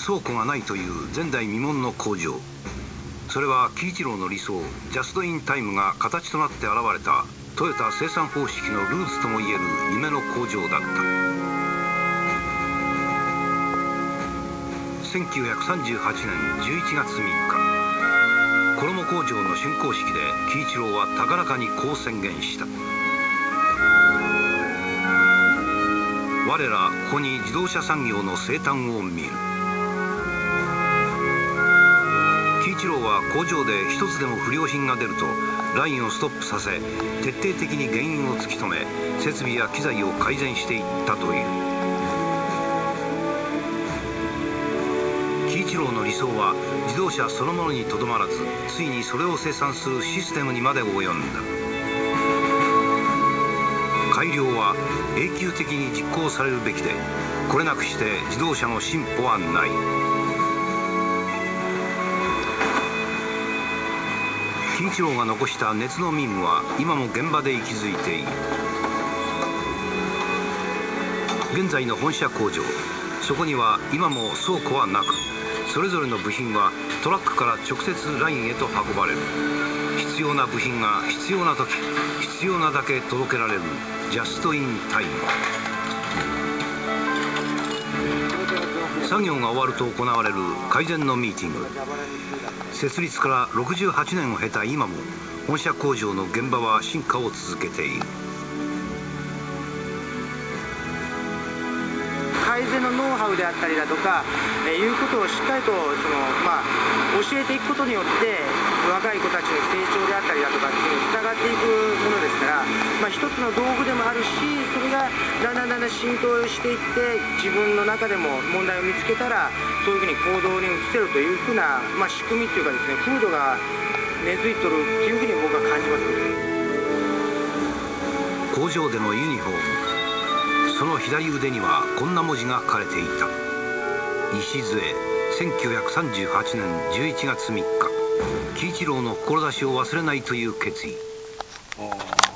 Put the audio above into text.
倉庫がないという前代未聞の工場。それは喜一郎の理想、ジャストインタイムが形となって現れたトヨタ生産方式のルーツともいえる夢の工場だった。1938年11月3日、衣工場の竣工式で喜一郎は高らかにこう宣言した。我らここに自動車産業の生誕を見る。喜一郎は工場で一つでも不良品が出るとラインをストップさせ、徹底的に原因を突き止め、設備や機材を改善していったという。喜一郎の理想は自動車そのものにとどまらず、ついにそれを生産するシステムにまで及んだ。改良は永久的に実行されるべきで、これなくして自動車の進歩はない。喜一郎が残した熱の任務は今も現場で息づいている。現在の本社工場、そこには今も倉庫はなく、それぞれの部品はトラックから直接ラインへと運ばれる。必要な部品が必要な時、必要なだけ届けられるジャストインタイム。作業が終わると行われる改善のミーティング。設立から68年を経た今も本社工場の現場は進化を続けている。 改善のノウハウであったりだとか、いうことをしっかりと教えていくことによって若い子たちの成長であったりだとかっていうのにつながっていくものですから、一つの道具でもあるし、それがだんだん浸透していって、自分の中でも問題を見つけたらそういうふうに行動に移せるというふうな、仕組みっていうかですね、風土が根付いとるっていうふうに僕は感じます。 工場でのユニフォーム、その左腕にはこんな文字が書かれていた。礎、1938年11月3日。喜一郎の志を忘れないという決意。